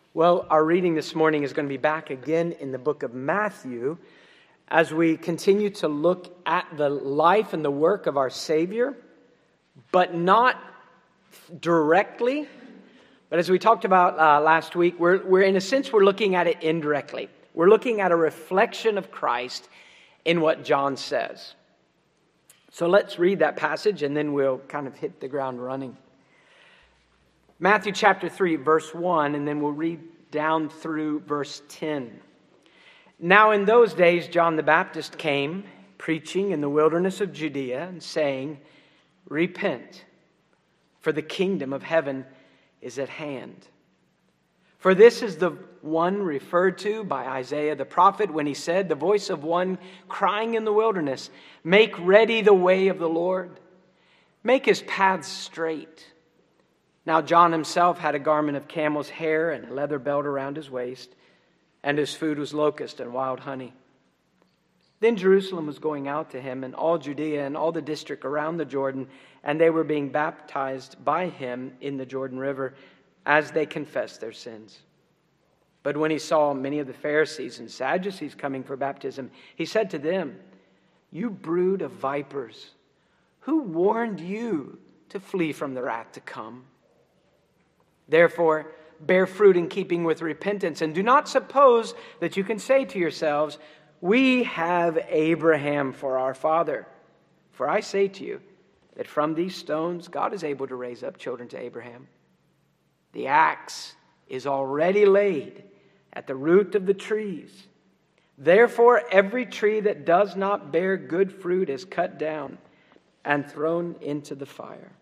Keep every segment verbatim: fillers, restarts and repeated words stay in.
Well, our reading this morning is going to be back again in the book of Matthew as we continue to look at the life and the work of our Savior, but not directly. But as we talked about uh, last week, we're, we're in a sense, we're looking at it indirectly. We're looking at a reflection of Christ in what John says. So let's read that passage and then we'll kind of hit the ground running. Matthew chapter three, verse one, and then we'll read down through verse ten. Now in those days, John the Baptist came, preaching in the wilderness of Judea, and saying, "Repent, for the kingdom of heaven is at hand." For this is the one referred to by Isaiah the prophet when he said, "The voice of one crying in the wilderness, make ready the way of the Lord, make his paths straight." Now John himself had a garment of camel's hair and a leather belt around his waist, and his food was locust and wild honey. Then Jerusalem was going out to him, and all Judea and all the district around the Jordan, and they were being baptized by him in the Jordan River as they confessed their sins. But when he saw many of the Pharisees and Sadducees coming for baptism, he said to them, "You brood of vipers, who warned you to flee from the wrath to come? Therefore, bear fruit in keeping with repentance, and do not suppose that you can say to yourselves, 'We have Abraham for our father.' For I say to you that from these stones God is able to raise up children to Abraham. The axe is already laid at the root of the trees. Therefore, every tree that does not bear good fruit is cut down and thrown into the fire."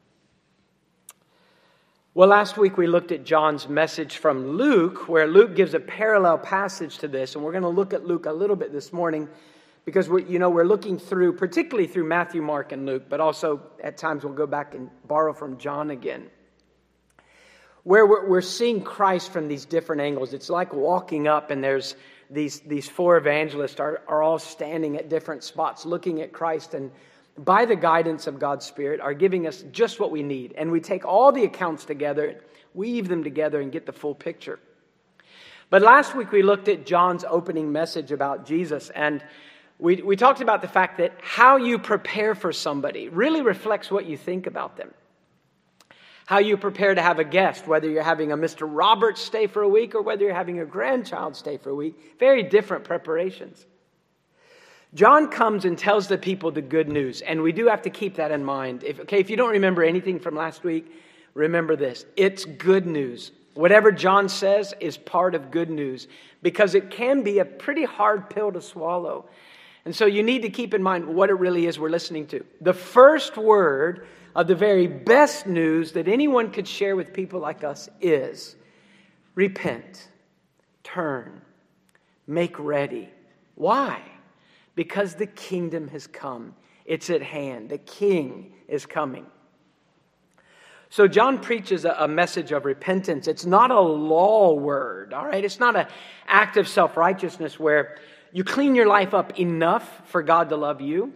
Well, last week we looked at John's message from Luke, where Luke gives a parallel passage to this, and we're going to look at Luke a little bit this morning because we're, you know, we're looking through, particularly through Matthew, Mark, and Luke, but also at times we'll go back and borrow from John again, where we're, we're seeing Christ from these different angles. It's like walking up, and there's these these four evangelists are, are all standing at different spots, looking at Christ, and by the guidance of God's Spirit, are giving us just what we need. And we take all the accounts together, weave them together, and get the full picture. But last week we looked at John's opening message about Jesus, and we, we talked about the fact that how you prepare for somebody really reflects what you think about them. How you prepare to have a guest, whether you're having a Mister Roberts stay for a week or whether you're having a grandchild stay for a week, very different preparations. John comes and tells the people the good news, and we do have to keep that in mind. If, okay, if you don't remember anything from last week, remember this. It's good news. Whatever John says is part of good news because it can be a pretty hard pill to swallow. And so you need to keep in mind what it really is we're listening to. The first word of the very best news that anyone could share with people like us is repent, turn, make ready. Why? Because the kingdom has come. It's at hand. The king is coming. So John preaches a, a message of repentance. It's not a law word, all right? It's not an act of self-righteousness where you clean your life up enough for God to love you.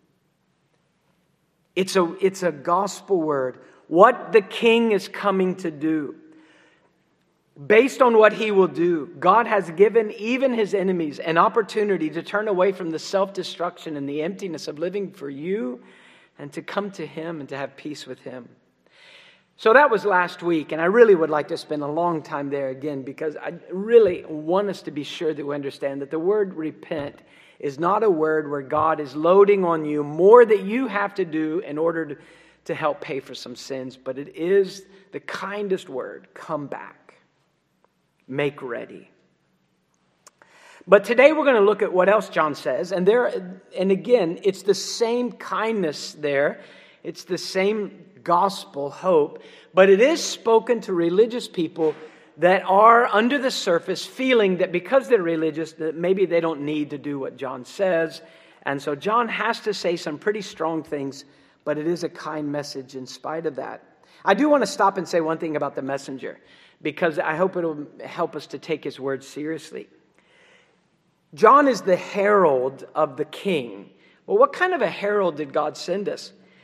It's a, it's a gospel word. What the king is coming to do. Based on what he will do, God has given even his enemies an opportunity to turn away from the self-destruction and the emptiness of living for you and to come to him and to have peace with him. So that was last week, and I really would like to spend a long time there again because I really want us to be sure that we understand that the word repent is not a word where God is loading on you more that you have to do in order to, to help pay for some sins, but it is the kindest word, come back. Make ready. But today we're going to look at what else John says. And there, and again, it's the same kindness there. It's the same gospel hope. But it is spoken to religious people that are under the surface feeling that because they're religious, that maybe they don't need to do what John says. And so John has to say some pretty strong things, but it is a kind message in spite of that. I do want to stop and say one thing about the messenger, because I hope it'll help us to take his words seriously. John is the herald of the king. Well, what kind of a herald did God send us?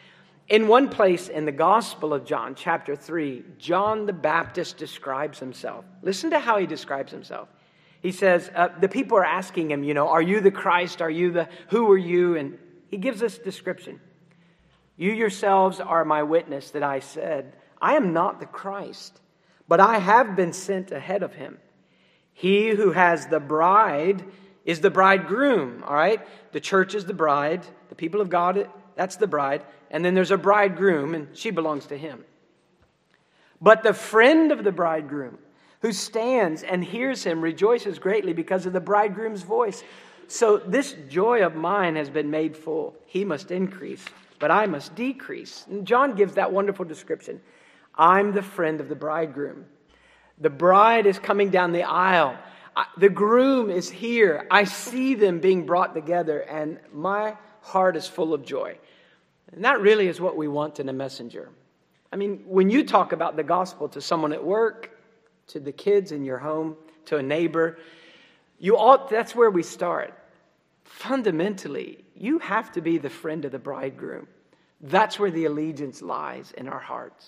In one place in the Gospel of John, chapter three, John the Baptist describes himself. Listen to how he describes himself. He says, uh, the people are asking him, you know, are you the Christ? Are you the, who are you? And he gives this description. You yourselves are my witness that I said, I am not the Christ, but I have been sent ahead of him. He who has the bride is the bridegroom, all right? The church is the bride. The people of God, that's the bride. And then there's a bridegroom, and she belongs to him. But the friend of the bridegroom, who stands and hears him, rejoices greatly because of the bridegroom's voice. So this joy of mine has been made full. He must increase, but I must decrease. And John gives that wonderful description. I'm the friend of the bridegroom. The bride is coming down the aisle. The groom is here. I see them being brought together, and my heart is full of joy. And that really is what we want in a messenger. I mean, when you talk about the gospel to someone at work, to the kids in your home, to a neighbor, you all, that's where we start. Fundamentally, you have to be the friend of the bridegroom. That's where the allegiance lies in our hearts.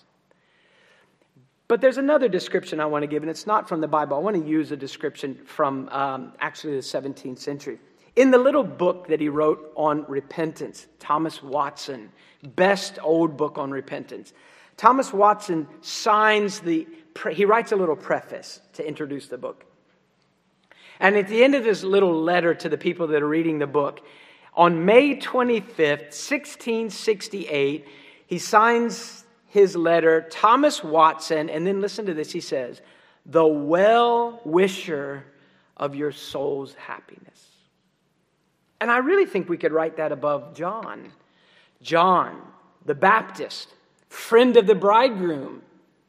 But there's another description I want to give, and it's not from the Bible. I want to use a description from um, actually the seventeenth century. In the little book that he wrote on repentance, Thomas Watson, best old book on repentance, Thomas Watson signs the, he writes a little preface to introduce the book. And at the end of this little letter to the people that are reading the book, on May twenty-fifth, sixteen sixty-eight, he signs his letter, Thomas Watson, and then listen to this, he says, the well-wisher of your soul's happiness. And I really think we could write that above John. John, the Baptist, friend of the bridegroom.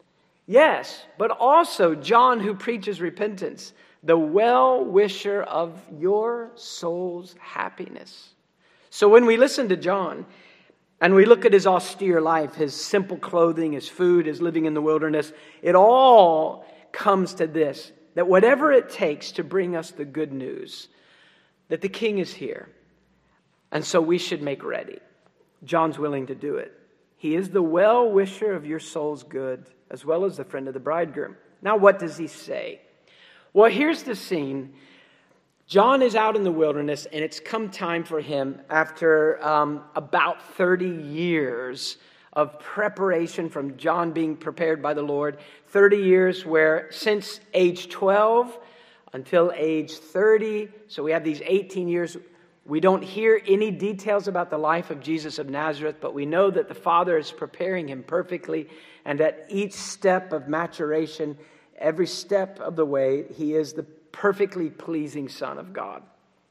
Yes, but also John who preaches repentance, the well-wisher of your soul's happiness. So when we listen to John and we look at his austere life, his simple clothing, his food, his living in the wilderness, it all comes to this, that whatever it takes to bring us the good news, that the King is here, and so we should make ready. John's willing to do it. He is the well-wisher of your soul's good, as well as the friend of the bridegroom. Now, what does he say? Well, here's the scene. John is out in the wilderness, and it's come time for him, after um, about thirty years of preparation from John being prepared by the Lord, thirty years where since age twelve until age thirty, so we have these eighteen years, we don't hear any details about the life of Jesus of Nazareth, but we know that the Father is preparing him perfectly, and at each step of maturation, every step of the way, he is the perfectly pleasing Son of God.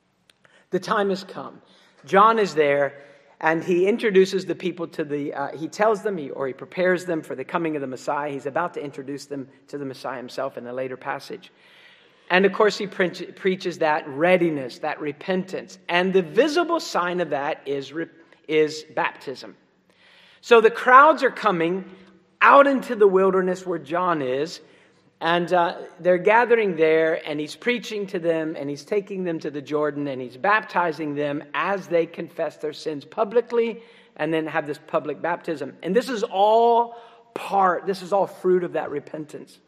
The time has come. John is there, and he introduces the people to the, uh, he tells them, he, or he prepares them for the coming of the Messiah. He's about to introduce them to the Messiah himself in a later passage. And of course, he pre- preaches that readiness, that repentance. And the visible sign of that is, re- is baptism. So the crowds are coming out into the wilderness where John is, and uh, they're gathering there, and he's preaching to them, and he's taking them to the Jordan, and he's baptizing them as they confess their sins publicly, and then have this public baptism. And this is all part, this is all fruit of that repentance.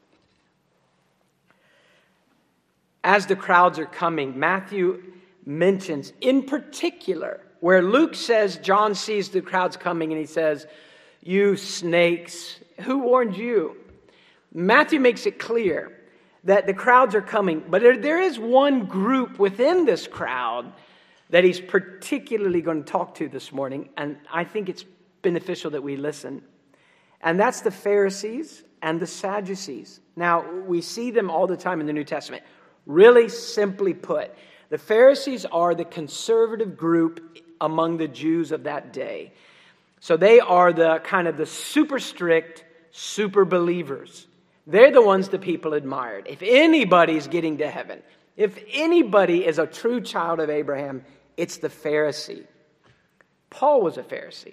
As the crowds are coming, Matthew mentions in particular, where Luke says John sees the crowds coming, and he says, you snakes, who warned you? Matthew makes it clear that the crowds are coming, but there, there is one group within this crowd that he's particularly going to talk to this morning, and I think it's beneficial that we listen. And that's the Pharisees and the Sadducees. Now, we see them all the time in the New Testament. Really simply put, the Pharisees are the conservative group among the Jews of that day. So they are the kind of the super strict, super believers. They're the ones the people admired. If anybody's getting to heaven, if anybody is a true child of Abraham, it's the Pharisee. Paul was a Pharisee.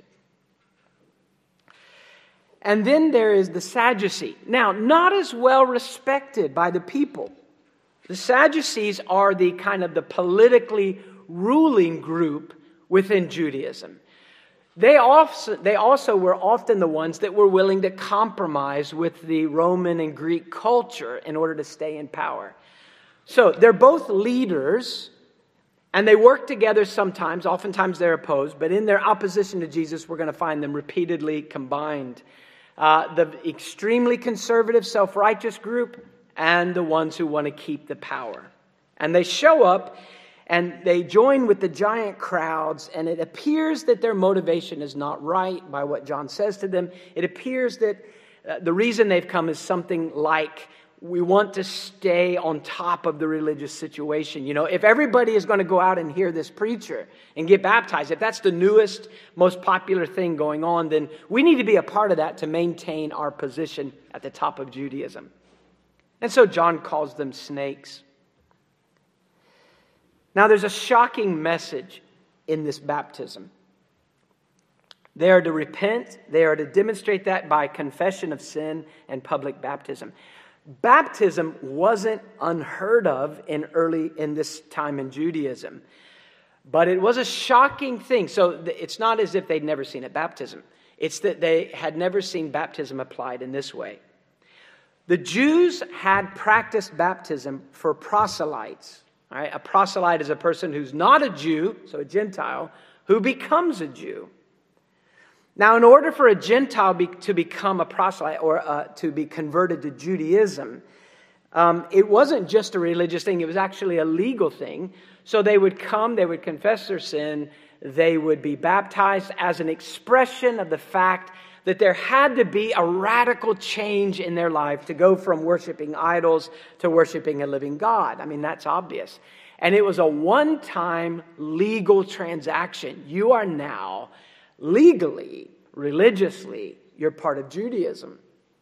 And then there is the Sadducee. Now, not as well respected by the people. The Sadducees are the kind of the politically ruling group within Judaism. They also, they also were often the ones that were willing to compromise with the Roman and Greek culture in order to stay in power. So they're both leaders, and they work together sometimes. Oftentimes they're opposed, but in their opposition to Jesus, we're going to find them repeatedly combined. Uh, the extremely conservative, self-righteous group and the ones who want to keep the power. And they show up and they join with the giant crowds, and it appears that their motivation is not right by what John says to them. It appears that uh, the reason they've come is something like, we want to stay on top of the religious situation. You know, if everybody is going to go out and hear this preacher and get baptized, if that's the newest, most popular thing going on, then we need to be a part of that to maintain our position at the top of Judaism. And so John calls them snakes. Now, there's a shocking message in this baptism. They are to repent. They are to demonstrate that by confession of sin and public baptism. Baptism wasn't unheard of in early in this time in Judaism, but it was a shocking thing. So it's not as if they'd never seen a baptism. It's that they had never seen baptism applied in this way. The Jews had practiced baptism for proselytes. All right? A proselyte is a person who's not a Jew, so a Gentile, who becomes a Jew. Now, in order for a Gentile be, to become a proselyte or uh, to be converted to Judaism, um, it wasn't just a religious thing. It was actually a legal thing. So they would come, they would confess their sin, they would be baptized as an expression of the fact that there had to be a radical change in their life to go from worshiping idols to worshiping a living God. I mean, that's obvious. And it was a one-time legal transaction. You are now legally, religiously, you're part of Judaism.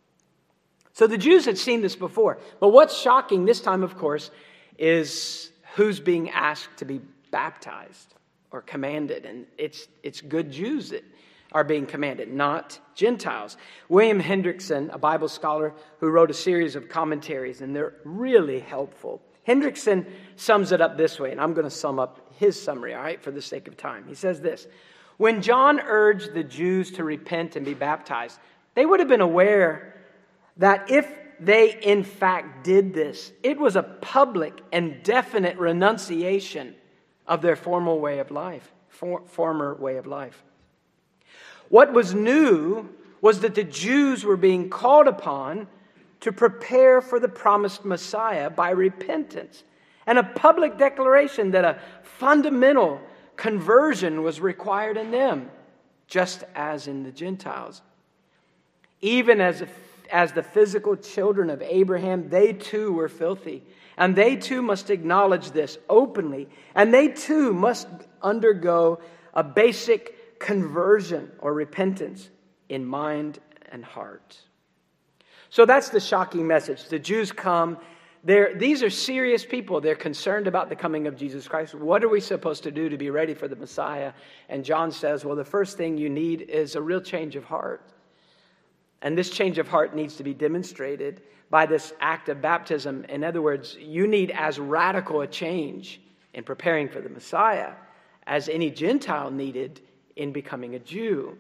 So the Jews had seen this before. But what's shocking this time, of course, is who's being asked to be baptized or commanded. And it's it's good Jews that are being commanded, not Gentiles. William Hendrickson, a Bible scholar who wrote a series of commentaries, and they're really helpful. Hendrickson sums it up this way, and I'm going to sum up his summary, all right, for the sake of time. He says this: when John urged the Jews to repent and be baptized, they would have been aware that if they in fact did this, it was a public and definite renunciation of their former way of life, for, former way of life. What was new was that the Jews were being called upon to prepare for the promised Messiah by repentance and a public declaration that a fundamental conversion was required in them, just as in the Gentiles. Even as, as the physical children of Abraham, they too were filthy. And they too must acknowledge this openly. And they too must undergo a basic conversion or repentance in mind and heart. So that's the shocking message. The Jews come. They're, these are serious people. They're concerned about the coming of Jesus Christ. What are we supposed to do to be ready for the Messiah? And John says, well, the first thing you need is a real change of heart. And this change of heart needs to be demonstrated by this act of baptism. In other words, you need as radical a change in preparing for the Messiah as any Gentile needed in becoming a Jew.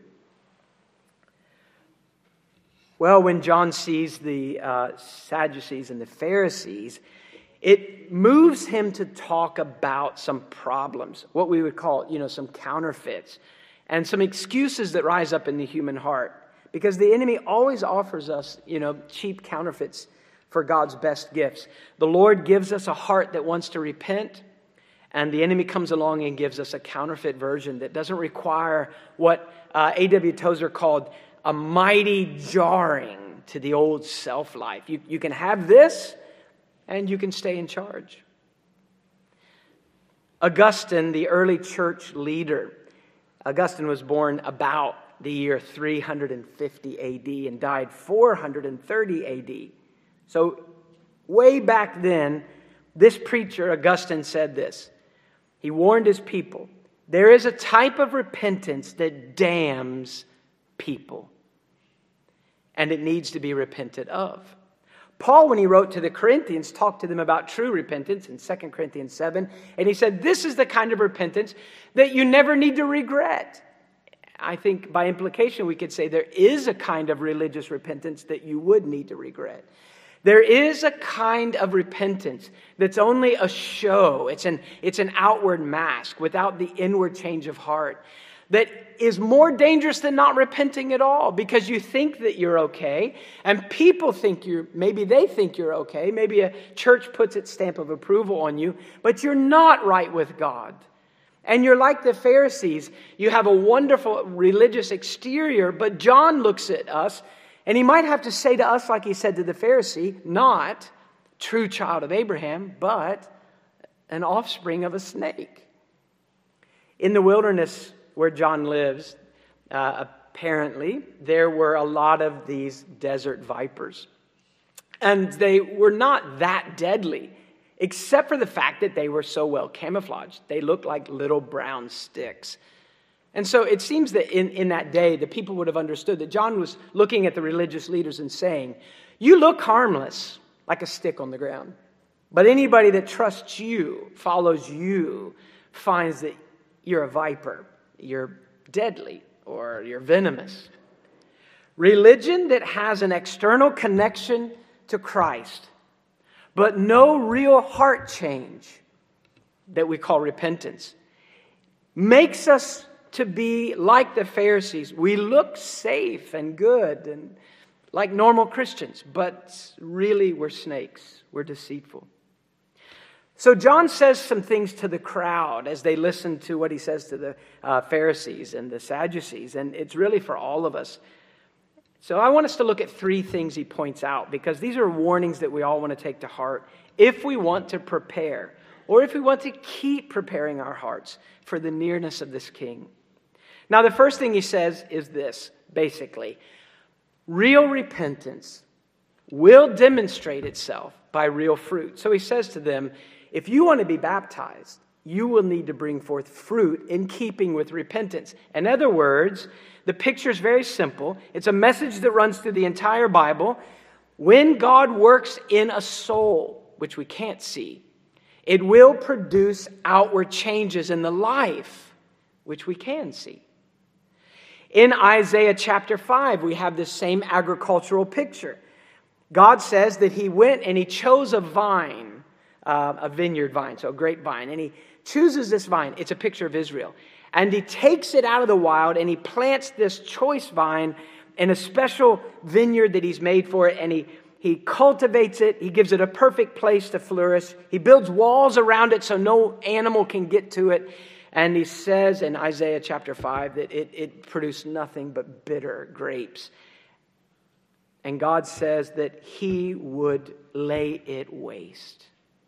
Well, when John sees the uh, Sadducees and the Pharisees, it moves him to talk about some problems, what we would call, you know, some counterfeits, and some excuses that rise up in the human heart. Because the enemy always offers us, you know, cheap counterfeits for God's best gifts. The Lord gives us a heart that wants to repent, and the enemy comes along and gives us a counterfeit version that doesn't require what uh, A W Tozer called a mighty jarring to the old self-life. You, you can have this, and you can stay in charge. Augustine, the early church leader, Augustine was born about the year three hundred fifty A D and died four hundred thirty A D. So way back then, this preacher, Augustine, said this. He warned his people, there is a type of repentance that damns people, and it needs to be repented of. Paul, when he wrote to the Corinthians, talked to them about true repentance in Second Corinthians seven, and he said, this is the kind of repentance that you never need to regret. I think by implication we could say there is a kind of religious repentance that you would need to regret. There is a kind of repentance that's only a show. It's an, it's an outward mask without the inward change of heart that is more dangerous than not repenting at all, because you think that you're okay and people think you're, maybe they think you're okay. Maybe a church puts its stamp of approval on you, but you're not right with God. And you're like the Pharisees. You have a wonderful religious exterior, but John looks at us, and he might have to say to us, like he said to the Pharisee, not true child of Abraham, but an offspring of a snake. In the wilderness where John lives, uh, apparently, there were a lot of these desert vipers. And they were not that deadly, except for the fact that they were so well camouflaged. They looked like little brown sticks. And so it seems that in, in that day, the people would have understood that John was looking at the religious leaders and saying, you look harmless, like a stick on the ground. But anybody that trusts you, follows you, finds that you're a viper, you're deadly, or you're venomous. Religion that has an external connection to Christ, but no real heart change that we call repentance, makes us to be like the Pharisees. We look safe and good and like normal Christians, but really we're snakes. We're deceitful. So John says some things to the crowd as they listen to what he says to the uh, Pharisees and the Sadducees, and it's really for all of us. So I want us to look at three things he points out, because these are warnings that we all want to take to heart if we want to prepare, or if we want to keep preparing our hearts for the nearness of this King. Now, the first thing he says is this, basically. Real repentance will demonstrate itself by real fruit. So he says to them, if you want to be baptized, you will need to bring forth fruit in keeping with repentance. In other words, the picture is very simple. It's a message that runs through the entire Bible. When God works in a soul, which we can't see, it will produce outward changes in the life, which we can see. In Isaiah chapter five, we have this same agricultural picture. God says that he went and he chose a vine, uh, a vineyard vine, so a grapevine, and he chooses this vine. It's a picture of Israel. And he takes it out of the wild and he plants this choice vine in a special vineyard that he's made for it, and he He cultivates it. He gives it a perfect place to flourish. He builds walls around it so no animal can get to it. And he says in Isaiah chapter five that it, it produced nothing but bitter grapes. And God says that he would lay it waste.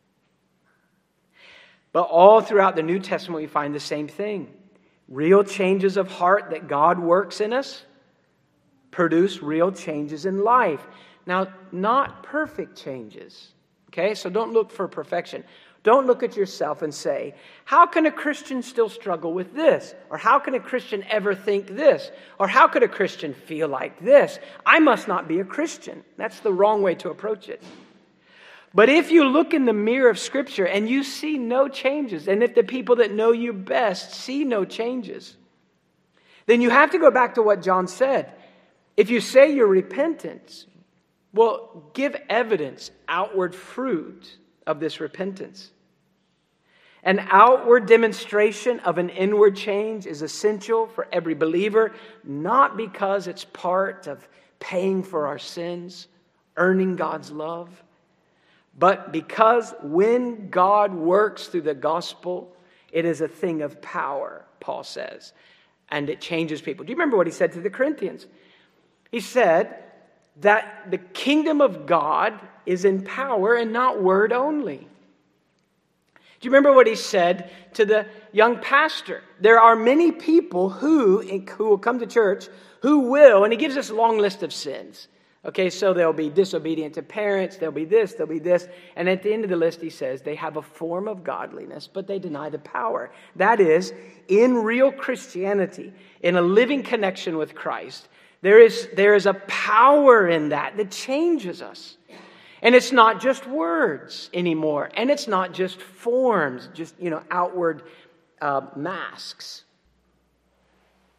But all throughout the New Testament, we find the same thing. Real changes of heart that God works in us produce real changes in life. Now, not perfect changes, okay? So don't look for perfection. Don't look at yourself and say, how can a Christian still struggle with this? Or how can a Christian ever think this? Or how could a Christian feel like this? I must not be a Christian. That's the wrong way to approach it. But if you look in the mirror of Scripture and you see no changes, and if the people that know you best see no changes, then you have to go back to what John said. If you say you're repentant, well, give evidence, outward fruit of this repentance. An outward demonstration of an inward change is essential for every believer, not because it's part of paying for our sins, earning God's love, but because when God works through the gospel, it is a thing of power, Paul says, and it changes people. Do you remember what he said to the Corinthians? He said that the kingdom of God is in power and not word only. Do you remember what he said to the young pastor? There are many people who, who will come to church who will, and he gives us a long list of sins. Okay, so they'll be disobedient to parents, there'll be this, there'll be this. And at the end of the list, he says, they have a form of godliness, but they deny the power. That is, in real Christianity, in a living connection with Christ, there is, there is a power in that that changes us. And it's not just words anymore. And it's not just forms, just, you know, outward uh, masks.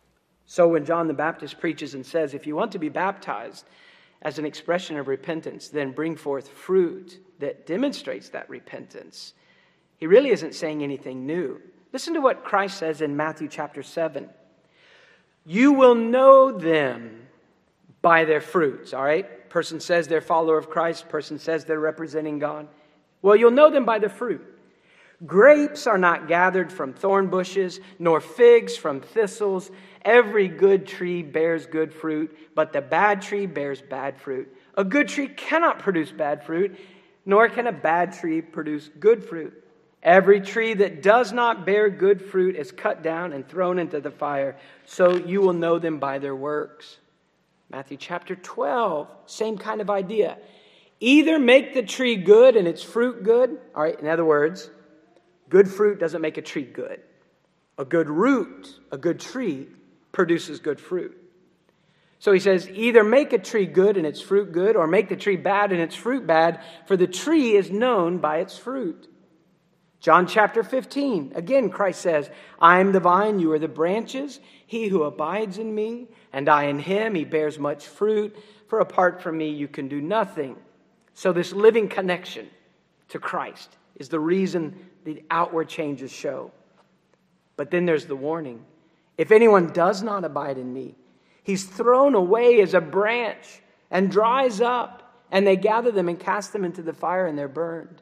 So when John the Baptist preaches and says, if you want to be baptized as an expression of repentance, then bring forth fruit that demonstrates that repentance, he really isn't saying anything new. Listen to what Christ says in Matthew chapter seven. You will know them by their fruits, all right? Person says they're a follower of Christ. Person says they're representing God. Well, you'll know them by the fruit. Grapes are not gathered from thorn bushes, nor figs from thistles. Every good tree bears good fruit, but the bad tree bears bad fruit. A good tree cannot produce bad fruit, nor can a bad tree produce good fruit. Every tree that does not bear good fruit is cut down and thrown into the fire, so you will know them by their works. Matthew chapter twelve, same kind of idea. Either make the tree good and its fruit good. All right, in other words, good fruit doesn't make a tree good. A good root, a good tree, produces good fruit. So he says, either make a tree good and its fruit good, or make the tree bad and its fruit bad, for the tree is known by its fruit. John chapter fifteen, again Christ says, I am the vine, you are the branches. He who abides in me, and I in him, he bears much fruit. For apart from me, you can do nothing. So this living connection to Christ is the reason the outward changes show. But then there's the warning. If anyone does not abide in me, he's thrown away as a branch and dries up, and they gather them and cast them into the fire, and they're burned.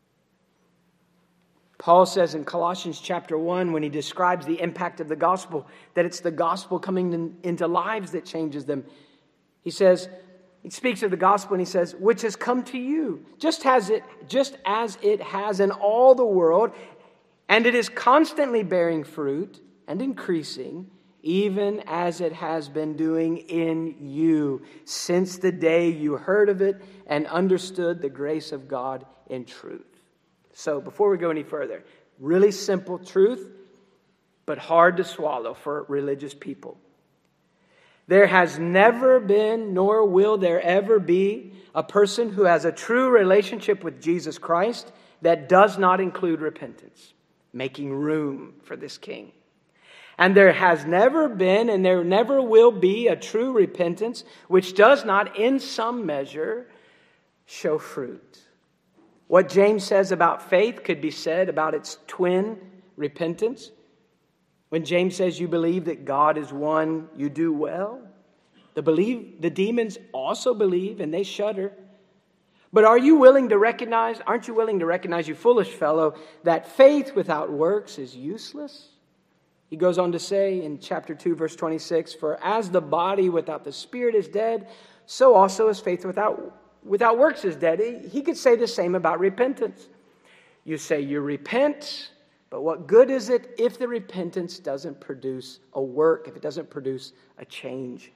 Paul says in Colossians chapter one, when he describes the impact of the gospel, that it's the gospel coming in, into lives that changes them. He says, he speaks of the gospel and he says, which has come to you, just as it, just as it has in all the world, and it is constantly bearing fruit and increasing, even as it has been doing in you, since the day you heard of it and understood the grace of God in truth. So before we go any further, really simple truth, but hard to swallow for religious people. There has never been, nor will there ever be, a person who has a true relationship with Jesus Christ that does not include repentance, making room for this King. And there has never been, and there never will be, a true repentance which does not, in some measure, show fruit. What James says about faith could be said about its twin, repentance. When James says you believe that God is one, you do well. The believe the demons also believe and they shudder. But are you willing to recognize, aren't you willing to recognize, you foolish fellow, that faith without works is useless? He goes on to say in chapter two, verse twenty-six, for as the body without the spirit is dead, so also is faith without Without works is dead. He could say the same about repentance. You say you repent, but what good is it if the repentance doesn't produce a work, if it doesn't produce a change?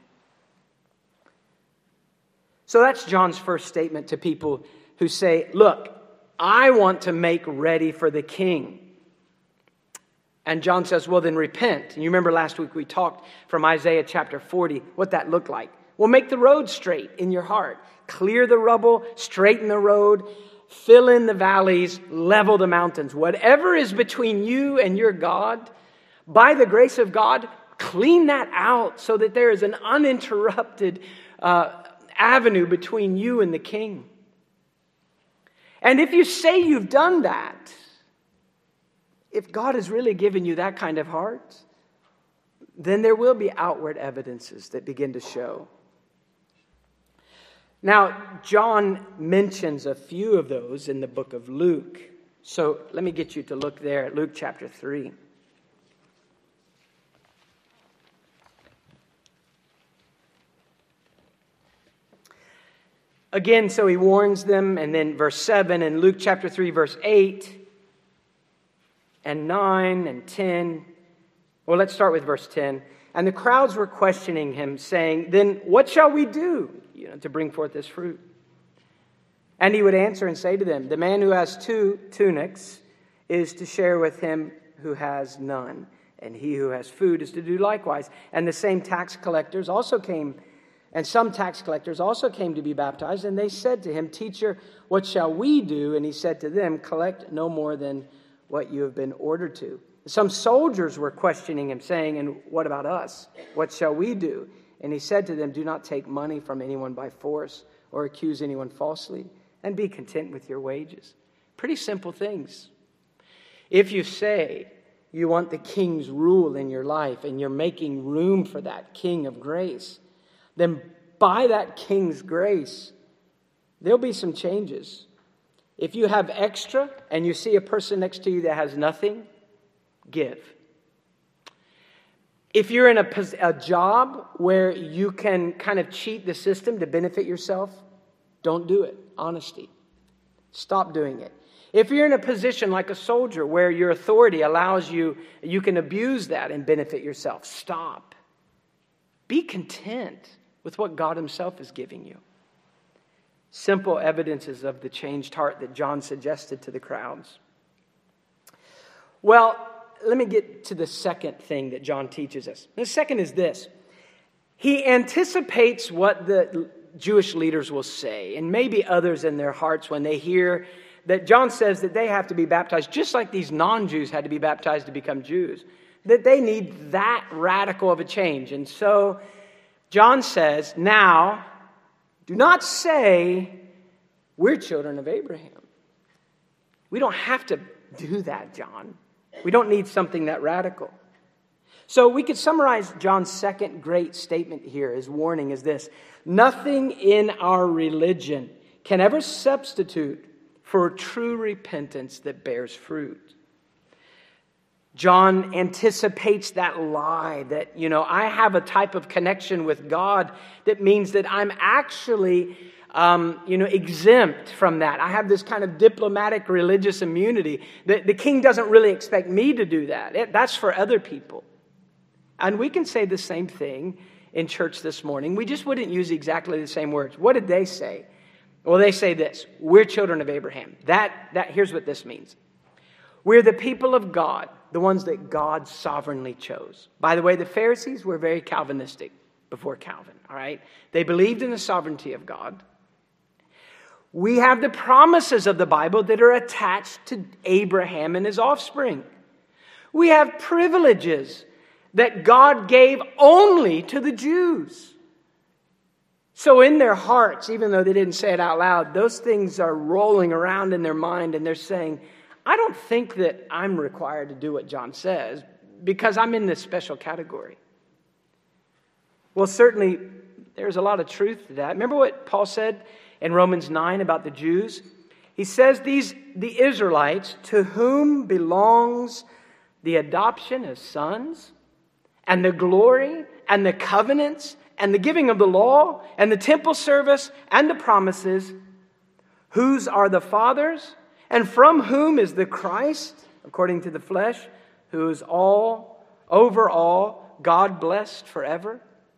So that's John's first statement to people who say, look, I want to make ready for the King. And John says, well, then repent. And you remember last week we talked from Isaiah chapter forty, what that looked like. Well, make the road straight in your heart. Clear the rubble, straighten the road, fill in the valleys, level the mountains. Whatever is between you and your God, by the grace of God, clean that out so that there is an uninterrupted uh, avenue between you and the King. And if you say you've done that, if God has really given you that kind of heart, then there will be outward evidences that begin to show. Now, John mentions a few of those in the book of Luke. So let me get you to look there at Luke chapter three. Again, so he warns them, and then verse seven, and Luke chapter three, verse eight, and nine, and ten. Well, let's start with verse ten. And the crowds were questioning him, saying, then what shall we do, you know, to bring forth this fruit? And he would answer and say to them, the man who has two tunics is to share with him who has none, and he who has food is to do likewise. And the same tax collectors also came, and some tax collectors also came to be baptized, and they said to him, teacher, what shall we do? And he said to them, collect no more than what you have been ordered to. Some soldiers were questioning him, saying, "And what about us? What shall we do?" And he said to them, "Do not take money from anyone by force or accuse anyone falsely, and be content with your wages." Pretty simple things. If you say you want the king's rule in your life and you're making room for that king of grace, then by that king's grace, there'll be some changes. If you have extra and you see a person next to you that has nothing, give. If you're in a, a job where you can kind of cheat the system to benefit yourself, don't do it. Honesty. Stop doing it. If you're in a position like a soldier where your authority allows you, you can abuse that and benefit yourself, stop. Be content with what God himself is giving you. Simple evidences of the changed heart that John suggested to the crowds. Well, let me get to the second thing that John teaches us. The second is this. He anticipates what the Jewish leaders will say, and maybe others in their hearts when they hear that John says that they have to be baptized just like these non-Jews had to be baptized to become Jews, that they need that radical of a change. And so John says, now, do not say we're children of Abraham. We don't have to do that, John. We don't need something that radical. So we could summarize John's second great statement here, his warning is this: nothing in our religion can ever substitute for true repentance that bears fruit. John anticipates that lie that, you know, I have a type of connection with God that means that I'm actually, um, you know, exempt from that. I have this kind of diplomatic religious immunity. The, the king doesn't really expect me to do that. It, that's for other people. And we can say the same thing in church this morning. We just wouldn't use exactly the same words. What did they say? Well, they say this: we're children of Abraham. That, that, here's what this means. We're the people of God, the ones that God sovereignly chose. By the way, the Pharisees were very Calvinistic before Calvin, all right? They believed in the sovereignty of God. We have the promises of the Bible that are attached to Abraham and his offspring. We have privileges that God gave only to the Jews. So in their hearts, even though they didn't say it out loud, those things are rolling around in their mind, and they're saying, I don't think that I'm required to do what John says because I'm in this special category. Well, certainly there's a lot of truth to that. Remember what Paul said in Romans nine about the Jews? He says these, the Israelites, to whom belongs the adoption as sons, and the glory, and the covenants, and the giving of the law, and the temple service, and the promises, whose are the fathers, and from whom is the Christ, according to the flesh, who is all, over all, God blessed forever.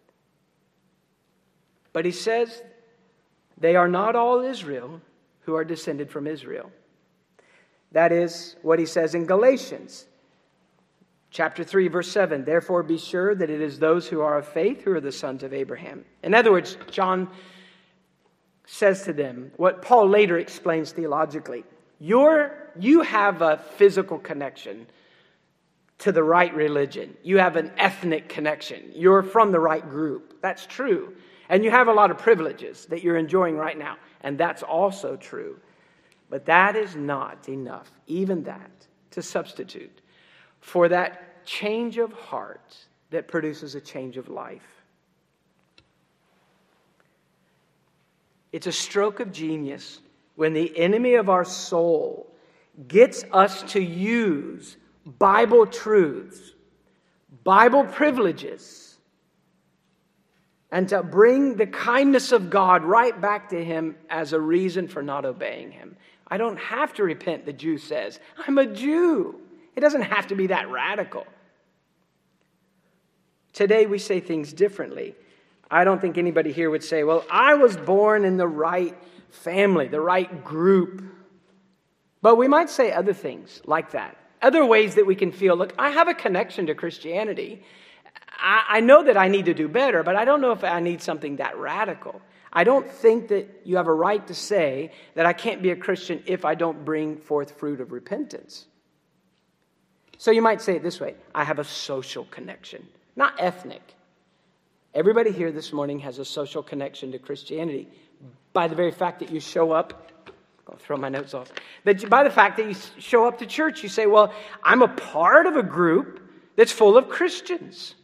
But he says, they are not all Israel who are descended from Israel. That is what he says in Galatians chapter three, verse seven. Therefore be sure that it is those who are of faith who are the sons of Abraham. In other words, John says to them what Paul later explains theologically. You're, you have a physical connection to the right religion. You have an ethnic connection. You're from the right group. That's true. And you have a lot of privileges that you're enjoying right now. And that's also true. But that is not enough, even that, to substitute for that change of heart that produces a change of life. It's a stroke of genius when the enemy of our soul gets us to use Bible truths, Bible privileges, and to bring the kindness of God right back to him as a reason for not obeying him. I don't have to repent, the Jew says. I'm a Jew. It doesn't have to be that radical. Today we say things differently. I don't think anybody here would say, well, I was born in the right family, the right group. But we might say other things like that. Other ways that we can feel, look, I have a connection to Christianity. I, I know that I need to do better, but I don't know if I need something that radical. I don't think that you have a right to say that I can't be a Christian if I don't bring forth fruit of repentance. So you might say it this way: I have a social connection, not ethnic. Everybody here this morning has a social connection to Christianity by the very fact that you show up. I'll throw my notes off. That by the fact that you show up to church, you say, well, I'm a part of a group that's full of Christians.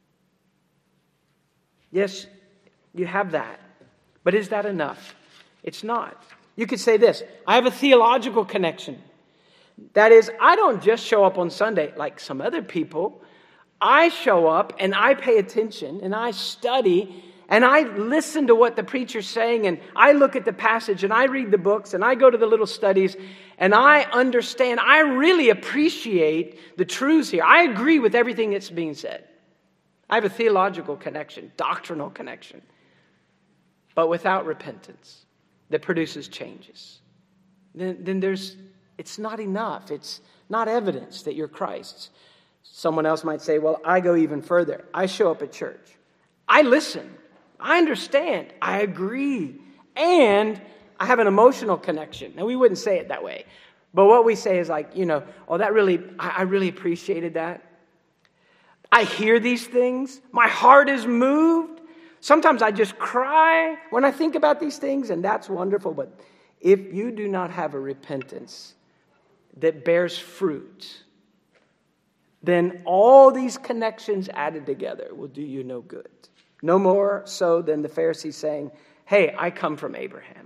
Yes, you have that. But is that enough? It's not. You could say this: I have a theological connection. That is, I don't just show up on Sunday like some other people. I show up and I pay attention and I study and I listen to what the preacher's saying, and I look at the passage and I read the books and I go to the little studies and I understand. I really appreciate the truths here. I agree with everything that's being said. I have a theological connection, doctrinal connection, but without repentance that produces changes. Then, then there's, it's not enough. It's not evidence that you're Christ's. Someone else might say, well, I go even further. I show up at church. I listen. I understand. I agree. And I have an emotional connection. Now, we wouldn't say it that way. But what we say is like, you know, oh, that really, I, I really appreciated that. I hear these things. My heart is moved. Sometimes I just cry when I think about these things, and that's wonderful. But if you do not have a repentance that bears fruit, then all these connections added together will do you no good. No more so than the Pharisees saying, hey, I come from Abraham.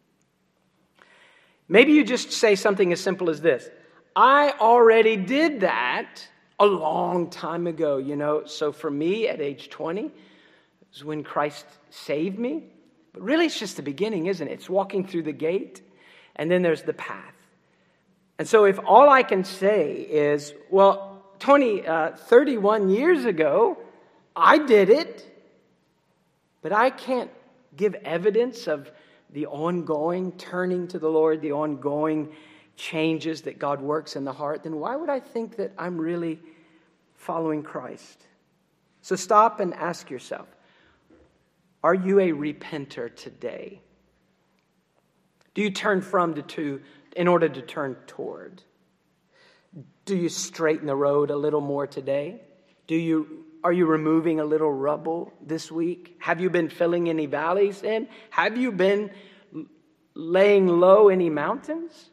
Maybe you just say something as simple as this: I already did that a long time ago, you know. So for me at age twenty, it was when Christ saved me. But really it's just the beginning, isn't it? It's walking through the gate, and then there's the path. And so if all I can say is, well, twenty, uh, thirty-one years ago, I did it, but I can't give evidence of the ongoing turning to the Lord, the ongoing changes that God works in the heart, then why would I think that I'm really following Christ? So stop and ask yourself, are you a repenter today? Do you turn from to to in order to turn toward? Do you straighten the road a little more today? Do you are you removing a little rubble this week? Have you been filling any valleys in? Have you been laying low any mountains?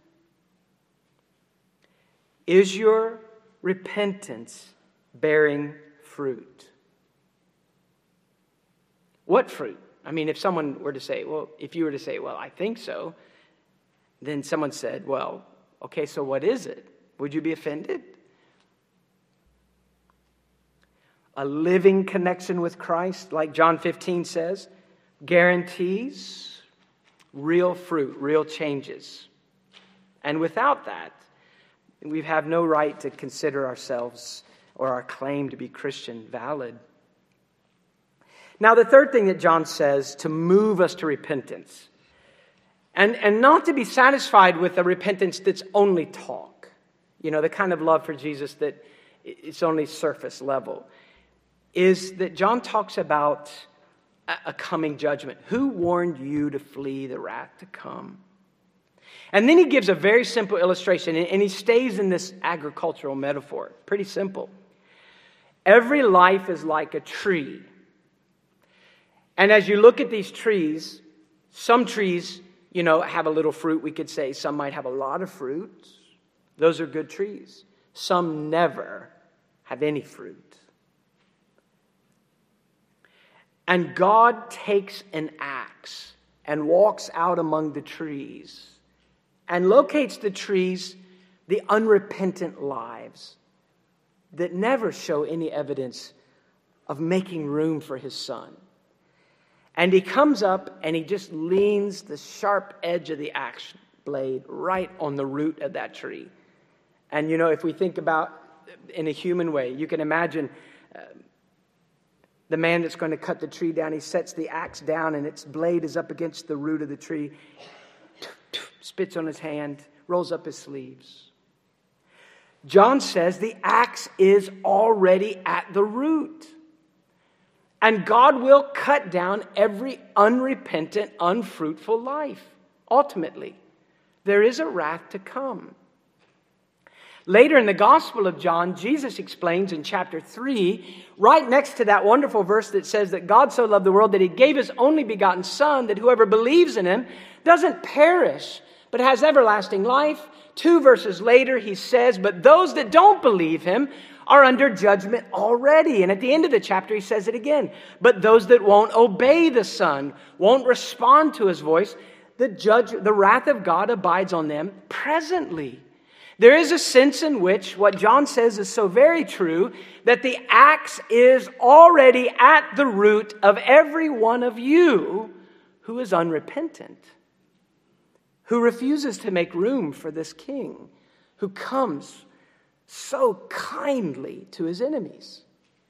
Is your repentance bearing fruit? What fruit? I mean, if someone were to say, well, if you were to say, well, I think so, then someone said, well, okay, so what is it? Would you be offended? A living connection with Christ, like John fifteen says, guarantees real fruit, real changes. And without that, we have no right to consider ourselves or our claim to be Christian valid. Now, the third thing that John says to move us to repentance, and, and not to be satisfied with a repentance that's only talk, you know, the kind of love for Jesus that it's only surface level, is that John talks about a coming judgment. Who warned you to flee the wrath to come? And then he gives a very simple illustration, and he stays in this agricultural metaphor. Pretty simple. Every life is like a tree. And as you look at these trees, some trees, you know, have a little fruit, we could say. Some might have a lot of fruit. Those are good trees. Some never have any fruit. And God takes an axe and walks out among the trees and locates the trees, the unrepentant lives that never show any evidence of making room for his son. And he comes up and he just leans the sharp edge of the axe blade right on the root of that tree. And you know, if we think about in a human way, you can imagine uh, the man that's going to cut the tree down. He sets the axe down and its blade is up against the root of the tree. Spits on his hand, rolls up his sleeves. John says the axe is already at the root. And God will cut down every unrepentant, unfruitful life. Ultimately, there is a wrath to come. Later in the Gospel of John, Jesus explains in chapter three, right next to that wonderful verse that says that God so loved the world that he gave his only begotten Son, that whoever believes in him doesn't perish, but has everlasting life. Two verses later, he says, but those that don't believe him are under judgment already. And at the end of the chapter, he says it again. But those that won't obey the Son, won't respond to his voice, the judge, the wrath of God abides on them presently. There is a sense in which what John says is so very true, that the axe is already at the root of every one of you who is unrepentant, who refuses to make room for this king, who comes so kindly to his enemies.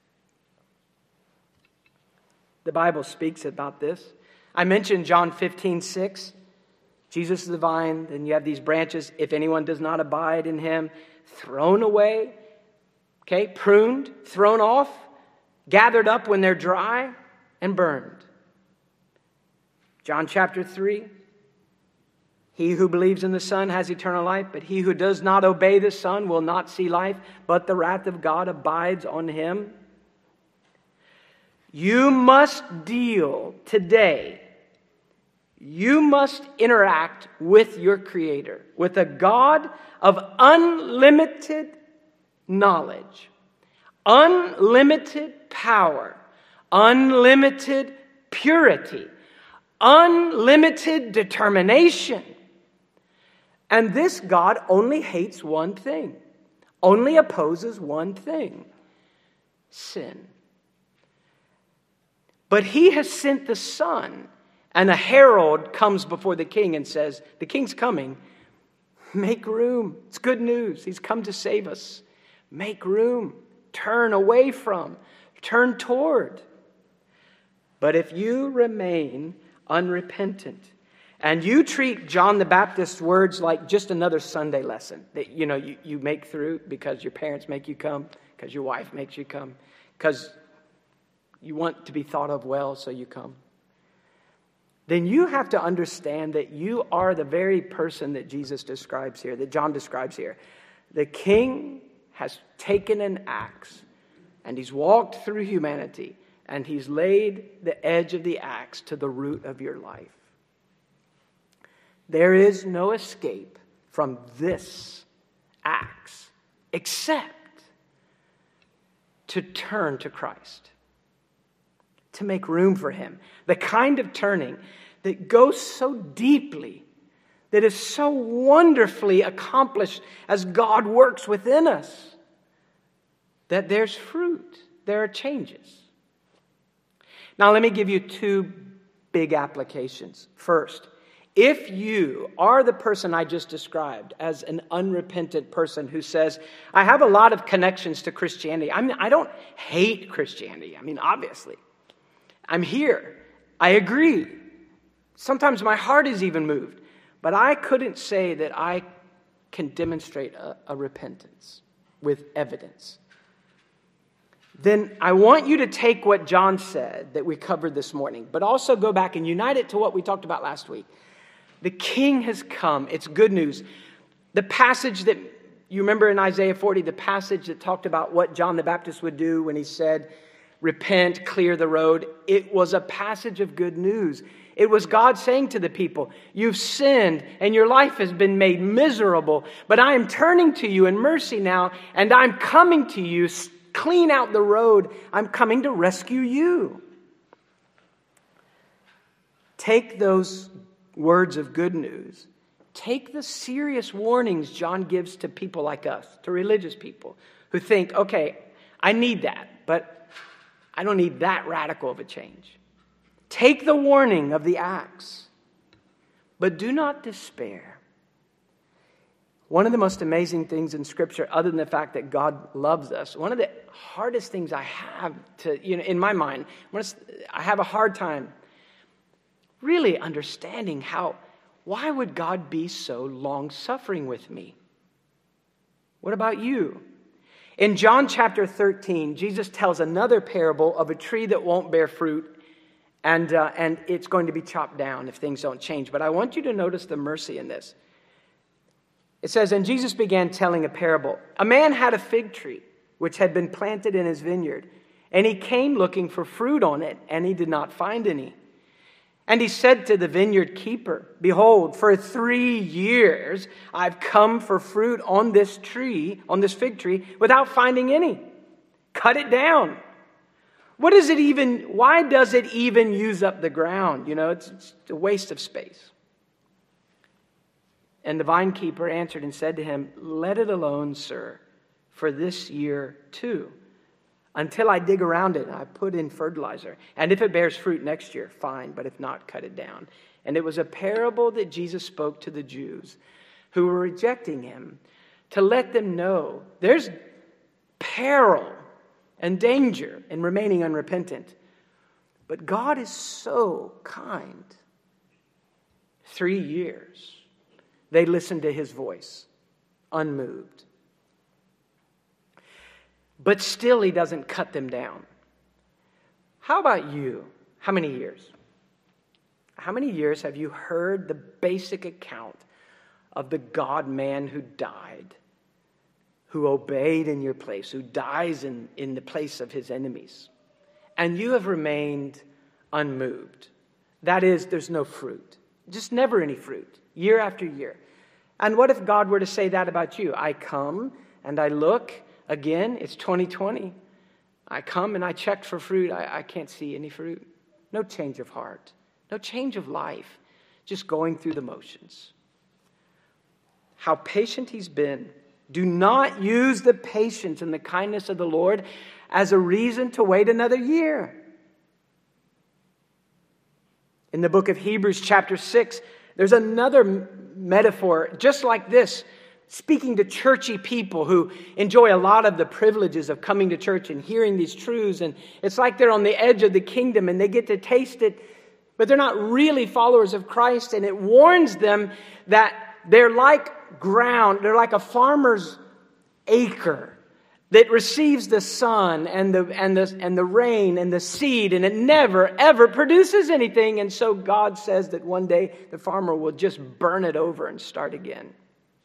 The Bible speaks about this. I mentioned John fifteen six. Jesus is the vine, then you have these branches. If anyone does not abide in him, thrown away, okay, pruned, thrown off, gathered up when they're dry, and burned. John chapter three. He who believes in the Son has eternal life, but he who does not obey the Son will not see life, but the wrath of God abides on him. You must deal today. You must interact with your Creator, with a God of unlimited knowledge, unlimited power, unlimited purity, unlimited determination. And this God only hates one thing, only opposes one thing: sin. But he has sent the Son, and a herald comes before the king and says, the king's coming. Make room. It's good news. He's come to save us. Make room. Turn away from. Turn toward. But if you remain unrepentant, and you treat John the Baptist's words like just another Sunday lesson that, you know, you, you make through because your parents make you come, because your wife makes you come, because you want to be thought of well, so you come, then you have to understand that you are the very person that Jesus describes here, that John describes here. The king has taken an axe, and he's walked through humanity, and he's laid the edge of the axe to the root of your life. There is no escape from this axe except to turn to Christ, to make room for him. The kind of turning that goes so deeply, that is so wonderfully accomplished as God works within us, that there's fruit, there are changes. Now let me give you two big applications. First, if you are the person I just described as an unrepentant person who says, I have a lot of connections to Christianity. I mean, I don't hate Christianity. I mean, obviously. I'm here. I agree. Sometimes my heart is even moved. But I couldn't say that I can demonstrate a, a repentance with evidence. Then I want you to take what John said that we covered this morning, but also go back and unite it to what we talked about last week. The king has come. It's good news. The passage that you remember in Isaiah forty, the passage that talked about what John the Baptist would do when he said, repent, clear the road. It was a passage of good news. It was God saying to the people, you've sinned and your life has been made miserable, but I am turning to you in mercy now, and I'm coming to you, clean out the road. I'm coming to rescue you. Take those words of good news. Take the serious warnings John gives to people like us, to religious people who think, okay, I need that, but I don't need that radical of a change. Take the warning of the axe, but do not despair. One of the most amazing things in Scripture, other than the fact that God loves us, one of the hardest things I have to, you know, in my mind, I have a hard time really understanding how, why would God be so long-suffering with me? What about you? In John chapter thirteen, Jesus tells another parable of a tree that won't bear fruit, and, uh, and it's going to be chopped down if things don't change. But I want you to notice the mercy in this. It says, and Jesus began telling a parable. A man had a fig tree, which had been planted in his vineyard, and he came looking for fruit on it, and he did not find any. And he said to the vineyard keeper, behold, for three years I've come for fruit on this tree, on this fig tree, without finding any. Cut it down. What is it even, why does it even use up the ground? You know, it's, it's a waste of space. And the vine keeper answered and said to him, let it alone, sir, for this year too, until I dig around it and I put in fertilizer. And if it bears fruit next year, fine, but if not, cut it down. And it was a parable that Jesus spoke to the Jews who were rejecting him to let them know there's peril and danger in remaining unrepentant. But God is so kind. Three years. They listened to his voice, unmoved. But still he doesn't cut them down. How about you? How many years? How many years have you heard the basic account of the God-man who died, who obeyed in your place, who dies in, in the place of his enemies, and you have remained unmoved? That is, there's no fruit. Just never any fruit, year after year. And what if God were to say that about you? I come and I look, again, it's twenty twenty. I come and I check for fruit. I, I can't see any fruit. No change of heart. No change of life. Just going through the motions. How patient he's been. Do not use the patience and the kindness of the Lord as a reason to wait another year. In the book of Hebrews chapter six, there's another metaphor just like this, speaking to churchy people who enjoy a lot of the privileges of coming to church and hearing these truths. And it's like they're on the edge of the kingdom and they get to taste it, but they're not really followers of Christ. And it warns them that they're like ground, they're like a farmer's acre that receives the sun and the and the and the rain and the seed, and it never ever produces anything. And so God says that one day the farmer will just burn it over and start again.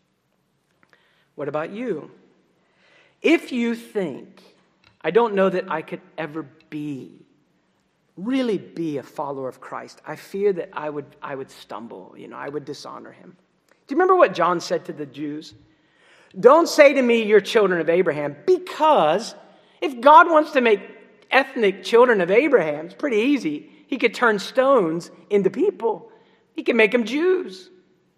What about you? If you think, I don't know that I could ever be, really be a follower of Christ, I fear that I would I would stumble, you know, I would dishonor him. Do you remember what John said to the Jews? Don't say to me, you're children of Abraham, because if God wants to make ethnic children of Abraham, it's pretty easy. He could turn stones into people. He can make them Jews.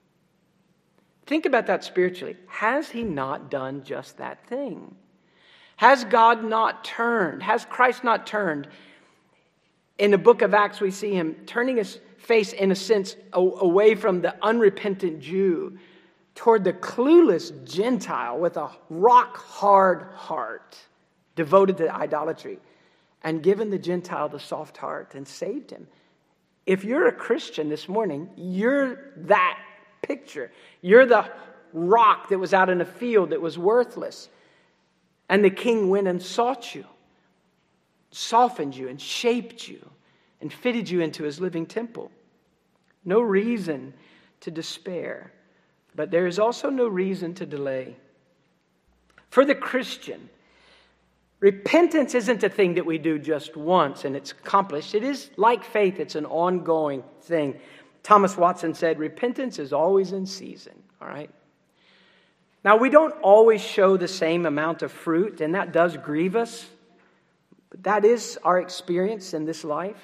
Think about that spiritually. Has he not done just that thing? Has God not turned? Has Christ not turned? In the book of Acts, we see him turning his face, in a sense, away from the unrepentant Jew toward the clueless Gentile with a rock-hard heart devoted to idolatry, and given the Gentile the soft heart and saved him. If you're a Christian this morning, you're that picture. You're the rock that was out in a field that was worthless. And the king went and sought you, softened you and shaped you and fitted you into his living temple. No reason to despair. But there is also no reason to delay. For the Christian, repentance isn't a thing that we do just once and it's accomplished. It is like faith, it's an ongoing thing. Thomas Watson said, repentance is always in season, all right? Now, we don't always show the same amount of fruit, and that does grieve us. But that is our experience in this life.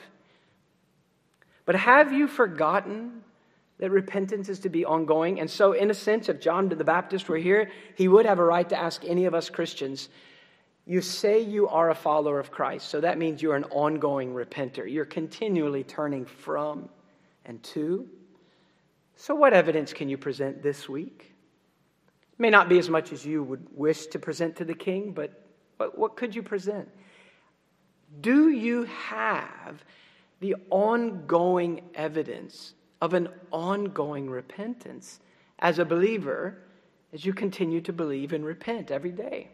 But have you forgotten that repentance is to be ongoing? And so, in a sense, if John the Baptist were here, he would have a right to ask any of us Christians, you say you are a follower of Christ, so that means you're an ongoing repenter. You're continually turning from and to. So what evidence can you present this week? It may not be as much as you would wish to present to the king, but, but what could you present? Do you have the ongoing evidence of an ongoing repentance as a believer as you continue to believe and repent every day?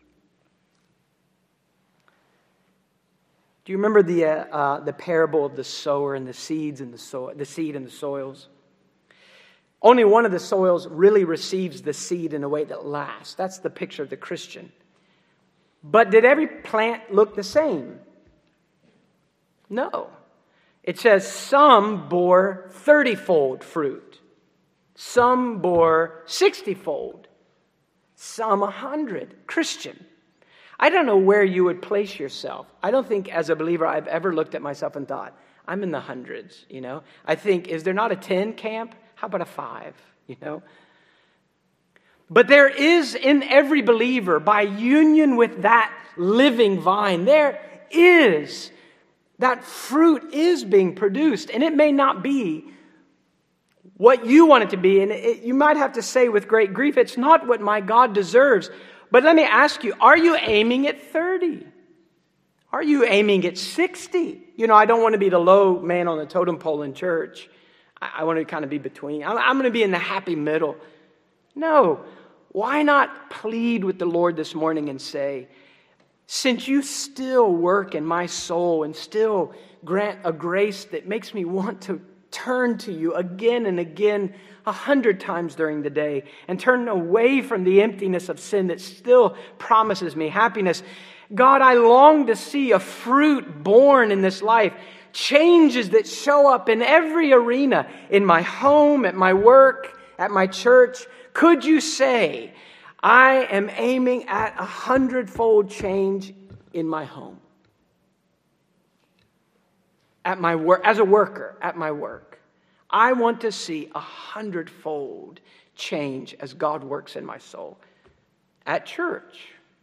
Do you remember the uh, uh, the parable of the sower and the seeds and the soil, the seed and the soils? Only one of the soils really receives the seed in a way that lasts. That's the picture of the Christian. But did every plant look the same? No. It says some bore thirty-fold fruit. Some bore sixty-fold. Some a hundred. Christian. I don't know where you would place yourself. I don't think as a believer I've ever looked at myself and thought, I'm in the hundreds, you know. I think, is there not a ten camp? How about a five, you know? But there is in every believer, by union with that living vine, there is, that fruit is being produced. And it may not be what you want it to be. And it, you might have to say with great grief, it's not what my God deserves. But let me ask you, are you aiming at thirty? Are you aiming at sixty? You know, I don't want to be the low man on the totem pole in church. I, I want to kind of be between. I'm, I'm going to be in the happy middle. No. Why not plead with the Lord this morning and say, since you still work in my soul and still grant a grace that makes me want to turn to you again and again a hundred times during the day and turn away from the emptiness of sin that still promises me happiness. God, I long to see a fruit born in this life, changes that show up in every arena, in my home, at my work, at my church. Could you say, I am aiming at a hundredfold change in my home? At my work, as a worker, at my work. I want to see a hundredfold change as God works in my soul. At church.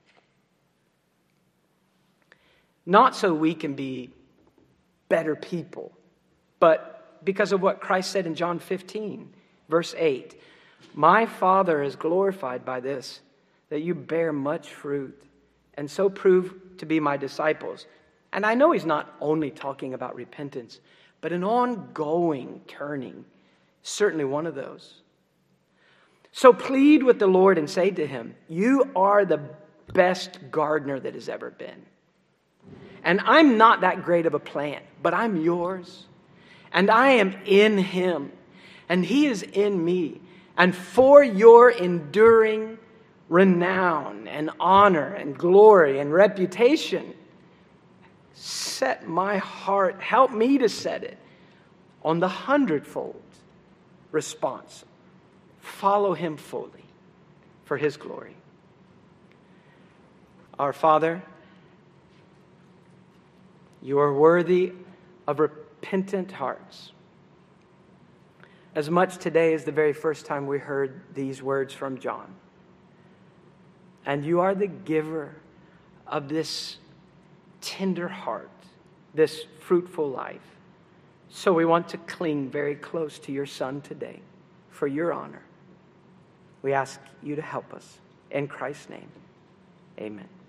Not so we can be better people, but because of what Christ said in John fifteen, verse eight. My Father is glorified by this, that you bear much fruit, and so prove to be my disciples. And I know he's not only talking about repentance, but an ongoing turning, certainly one of those. So plead with the Lord and say to him, you are the best gardener that has ever been. And I'm not that great of a plant, but I'm yours. And I am in him, and he is in me. And for your enduring renown and honor and glory and reputation, set my heart, help me to set it on the hundredfold response. Follow him fully for his glory. Our Father, you are worthy of repentant hearts. As much today as the very first time we heard these words from John. And you are the giver of this tender heart, this fruitful life. So we want to cling very close to your Son today for your honor. We ask you to help us. In Christ's name, amen.